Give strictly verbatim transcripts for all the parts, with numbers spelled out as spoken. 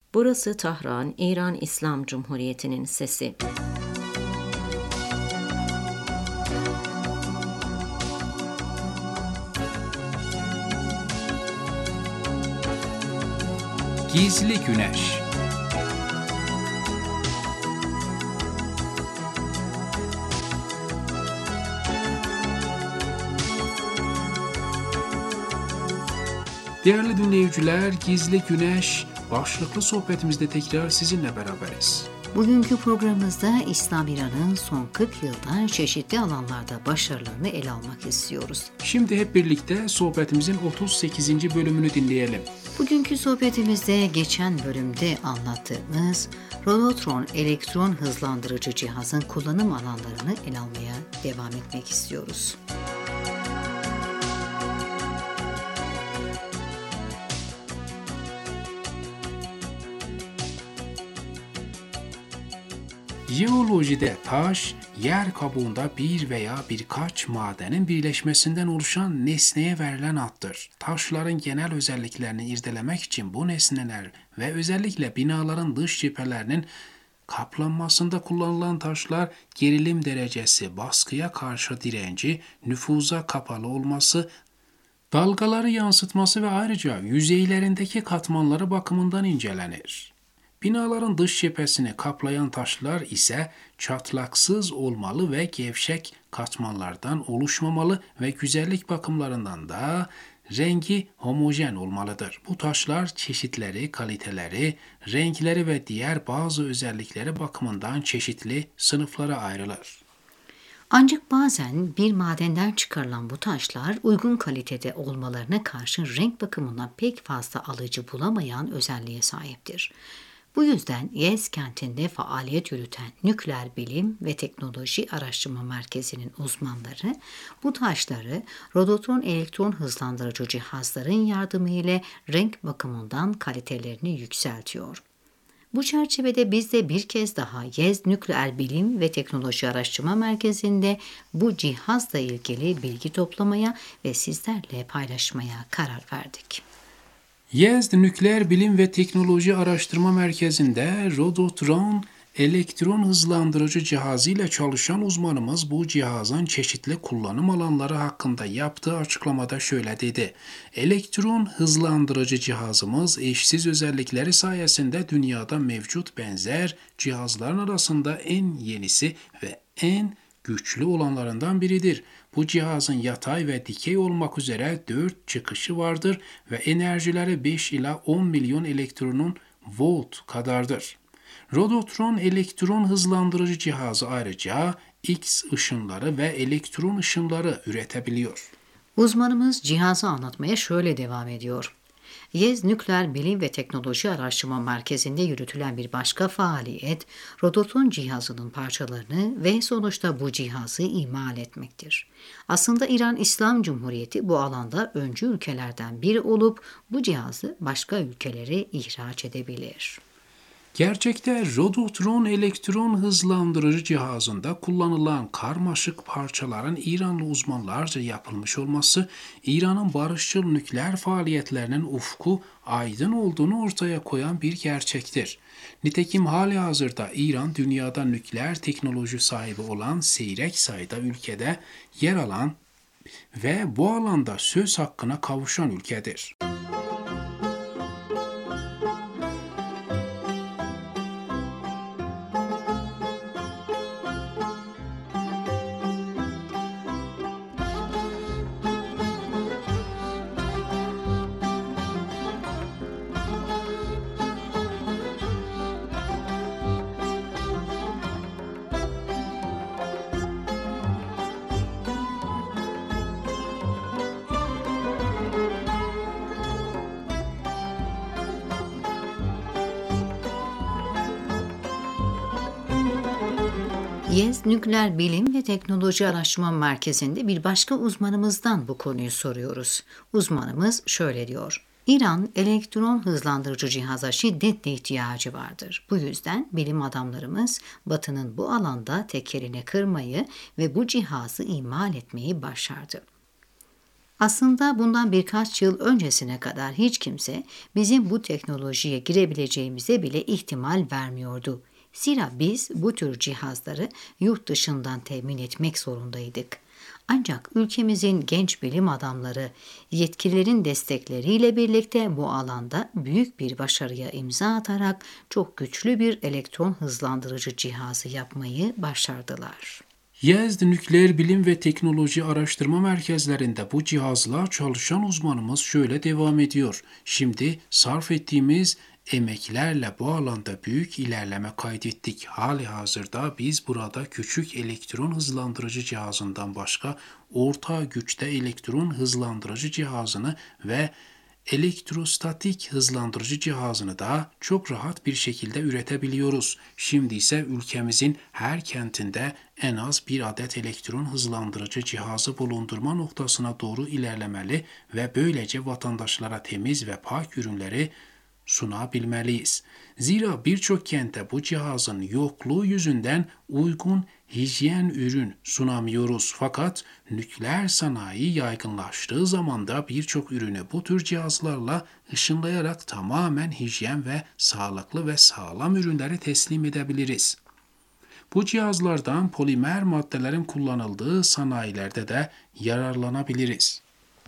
Burası Tahran, İran İslam Cumhuriyeti'nin sesi. Gizli Güneş. Değerli dinleyiciler, Gizli Güneş başlıklı sohbetimizde tekrar sizinle beraberiz. Bugünkü programımızda İslam İran'ın son kırk yılda çeşitli alanlarda başarılarını ele almak istiyoruz. Şimdi hep birlikte sohbetimizin otuz sekizinci bölümünü dinleyelim. Bugünkü sohbetimizde geçen bölümde anlattığımız Rodotron elektron hızlandırıcı cihazın kullanım alanlarını ele almaya devam etmek istiyoruz. Jeolojide taş, yer kabuğunda bir veya birkaç madenin birleşmesinden oluşan nesneye verilen addır. Taşların genel özelliklerini irdelemek için bu nesneler ve özellikle binaların dış cephelerinin kaplanmasında kullanılan taşlar gerilim derecesi, baskıya karşı direnci, nüfuza kapalı olması, dalgaları yansıtması ve ayrıca yüzeylerindeki katmanları bakımından incelenir. Binaların dış cephesini kaplayan taşlar ise çatlaksız olmalı ve gevşek katmanlardan oluşmamalı ve güzellik bakımlarından da rengi homojen olmalıdır. Bu taşlar çeşitleri, kaliteleri, renkleri ve diğer bazı özellikleri bakımından çeşitli sınıflara ayrılır. Ancak bazen bir madenden çıkarılan bu taşlar uygun kalitede olmalarına karşın renk bakımından pek fazla alıcı bulamayan özelliğe sahiptir. Bu yüzden Yezd kentinde faaliyet yürüten Nükleer Bilim ve Teknoloji Araştırma Merkezi'nin uzmanları bu taşları Rodotron elektron hızlandırıcı cihazların yardımıyla renk bakımından kalitelerini yükseltiyor. Bu çerçevede biz de bir kez daha Yezd Nükleer Bilim ve Teknoloji Araştırma Merkezi'nde bu cihazla ilgili bilgi toplamaya ve sizlerle paylaşmaya karar verdik. Yezd Nükleer Bilim ve Teknoloji Araştırma Merkezi'nde Rodotron elektron hızlandırıcı cihazıyla çalışan uzmanımız bu cihazın çeşitli kullanım alanları hakkında yaptığı açıklamada şöyle dedi. Elektron hızlandırıcı cihazımız eşsiz özellikleri sayesinde dünyada mevcut benzer cihazların arasında en yenisi ve en güçlü olanlarından biridir. Bu cihazın yatay ve dikey olmak üzere dört çıkışı vardır ve enerjileri beş ila on milyon elektronun volt kadardır. Rodotron elektron hızlandırıcı cihazı ayrıca X ışınları ve elektron ışınları üretebiliyor. Uzmanımız cihazı anlatmaya şöyle devam ediyor. Yezd Nükleer Bilim ve Teknoloji Araştırma Merkezi'nde yürütülen bir başka faaliyet, Rodotron cihazının parçalarını ve sonuçta bu cihazı imal etmektir. Aslında İran İslam Cumhuriyeti bu alanda öncü ülkelerden biri olup bu cihazı başka ülkelere ihraç edebilir. Gerçekte Rodotron elektron hızlandırıcı cihazında kullanılan karmaşık parçaların İranlı uzmanlarca yapılmış olması, İran'ın barışçıl nükleer faaliyetlerinin ufku aydın olduğunu ortaya koyan bir gerçektir. Nitekim halihazırda İran, dünyada nükleer teknoloji sahibi olan seyrek sayıda ülkede yer alan ve bu alanda söz hakkına kavuşan ülkedir. Yezd Nükleer Bilim ve Teknoloji Araştırma Merkezi'nde bir başka uzmanımızdan bu konuyu soruyoruz. Uzmanımız şöyle diyor. İran elektron hızlandırıcı cihaza şiddetle ihtiyacı vardır. Bu yüzden bilim adamlarımız Batı'nın bu alanda tekerini kırmayı ve bu cihazı imal etmeyi başardı. Aslında bundan birkaç yıl öncesine kadar hiç kimse bizim bu teknolojiye girebileceğimize bile ihtimal vermiyordu. Zira biz bu tür cihazları yurt dışından temin etmek zorundaydık. Ancak ülkemizin genç bilim adamları yetkililerin destekleriyle birlikte bu alanda büyük bir başarıya imza atarak çok güçlü bir elektron hızlandırıcı cihazı yapmayı başardılar. Yezd Nükleer Bilim ve Teknoloji Araştırma Merkezlerinde bu cihazla çalışan uzmanımız şöyle devam ediyor. Şimdi sarf ettiğimiz emeklerle bu alanda büyük ilerleme kaydettik. Halihazırda biz burada küçük elektron hızlandırıcı cihazından başka orta güçte elektron hızlandırıcı cihazını ve elektrostatik hızlandırıcı cihazını da çok rahat bir şekilde üretebiliyoruz. Şimdi ise ülkemizin her kentinde en az bir adet elektron hızlandırıcı cihazı bulundurma noktasına doğru ilerlemeli ve böylece vatandaşlara temiz ve pak ürünleri sunabilmeliyiz. Zira birçok kente bu cihazın yokluğu yüzünden uygun hijyen ürün sunamıyoruz. Fakat nükleer sanayi yaygınlaştığı zaman da birçok ürünü bu tür cihazlarla ışınlayarak tamamen hijyen ve sağlıklı ve sağlam ürünleri teslim edebiliriz. Bu cihazlardan polimer maddelerin kullanıldığı sanayilerde de yararlanabiliriz.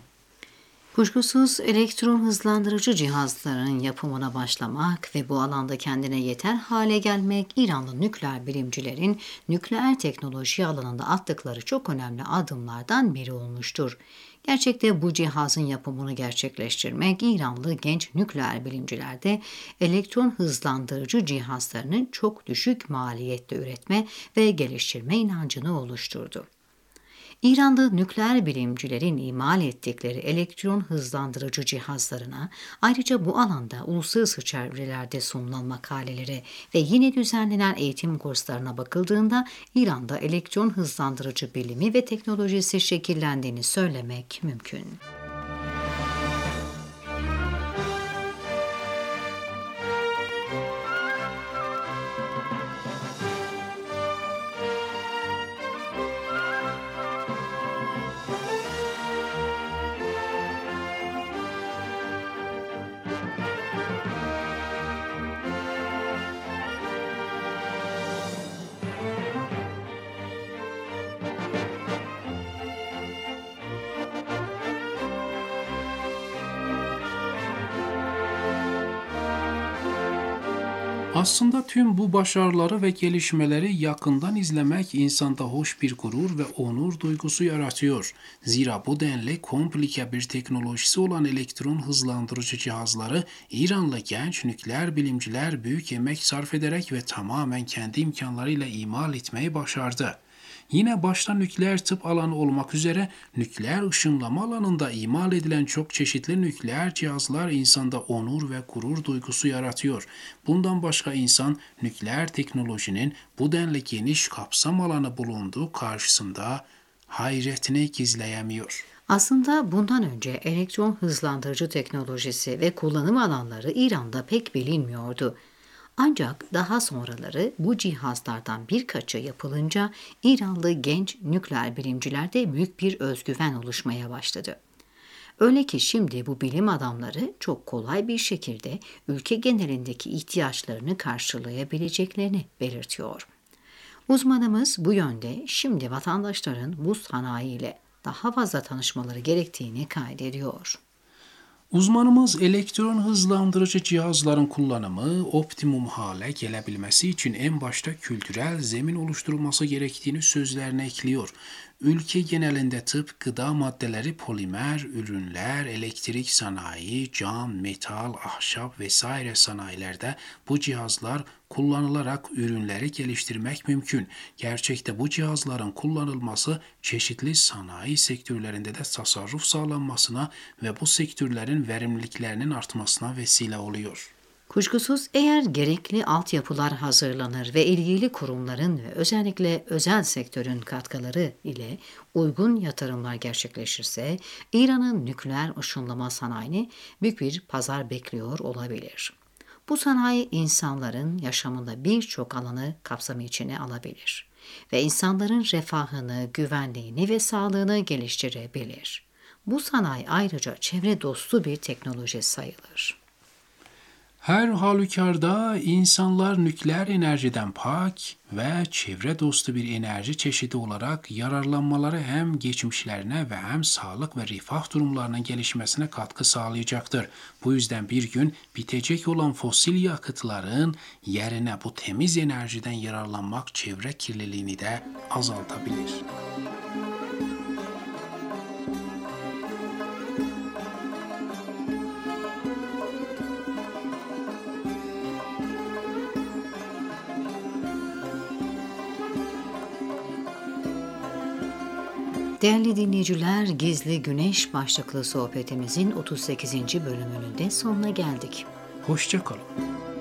Kuşkusuz elektron hızlandırıcı cihazların yapımına başlamak ve bu alanda kendine yeter hale gelmek İranlı nükleer bilimcilerin nükleer teknoloji alanında attıkları çok önemli adımlardan biri olmuştur. Gerçekte bu cihazın yapımını gerçekleştirmek İranlı genç nükleer bilimcilerde elektron hızlandırıcı cihazlarını çok düşük maliyette üretme ve geliştirme inancını oluşturdu. İranlı nükleer bilimcilerin imal ettikleri elektron hızlandırıcı cihazlarına ayrıca bu alanda uluslararası çevrelerde sunulan makalelere ve yine düzenlenen eğitim kurslarına bakıldığında İran'da elektron hızlandırıcı bilimi ve teknolojisi şekillendiğini söylemek mümkün. Aslında tüm bu başarıları ve gelişmeleri yakından izlemek insanda hoş bir gurur ve onur duygusu yaratıyor. Zira bu denli komplike bir teknolojisi olan elektron hızlandırıcı cihazları İranlı genç nükleer bilimciler büyük emek sarf ederek ve tamamen kendi imkanlarıyla imal etmeyi başardı. Yine başta nükleer tıp alanı olmak üzere nükleer ışınlama alanında imal edilen çok çeşitli nükleer cihazlar insanda onur ve gurur duygusu yaratıyor. Bundan başka insan nükleer teknolojinin bu denli geniş kapsam alanı bulunduğu karşısında hayretini gizleyemiyor. Aslında bundan önce elektron hızlandırıcı teknolojisi ve kullanım alanları İran'da pek bilinmiyordu. Ancak daha sonraları bu cihazlardan birkaçı yapılınca İranlı genç nükleer bilimcilerde büyük bir özgüven oluşmaya başladı. Öyle ki şimdi bu bilim adamları çok kolay bir şekilde ülke genelindeki ihtiyaçlarını karşılayabileceklerini belirtiyor. Uzmanımız bu yönde şimdi vatandaşların bu sanayiyle daha fazla tanışmaları gerektiğini kaydediyor. Uzmanımız elektron hızlandırıcı cihazların kullanımı optimum hale gelebilmesi için en başta kültürel zemin oluşturulması gerektiğini sözlerine ekliyor. Ülke genelinde tıp, gıda maddeleri, polimer, ürünler, elektrik sanayi, cam, metal, ahşap vesaire sanayilerde bu cihazlar kullanılarak ürünleri geliştirmek mümkün. Gerçekte bu cihazların kullanılması çeşitli sanayi sektörlerinde de tasarruf sağlanmasına ve bu sektörlerin verimliliklerinin artmasına vesile oluyor. Kuşkusuz eğer gerekli altyapılar hazırlanır ve ilgili kurumların ve özellikle özel sektörün katkıları ile uygun yatırımlar gerçekleşirse İran'ın nükleer ışınlama sanayini büyük bir pazar bekliyor olabilir. Bu sanayi insanların yaşamında birçok alanı kapsamı içine alabilir ve insanların refahını, güvenliğini ve sağlığını geliştirebilir. Bu sanayi ayrıca çevre dostu bir teknoloji sayılır. Her halükarda insanlar nükleer enerjiden pak ve çevre dostu bir enerji çeşidi olarak yararlanmaları hem geçmişlerine ve hem sağlık ve refah durumlarının gelişmesine katkı sağlayacaktır. Bu yüzden bir gün bitecek olan fosil yakıtların yerine bu temiz enerjiden yararlanmak çevre kirliliğini de azaltabilir. Değerli dinleyiciler, Gizli Güneş başlıklı sohbetimizin otuz sekizinci bölümünün de sonuna geldik. Hoşça kalın.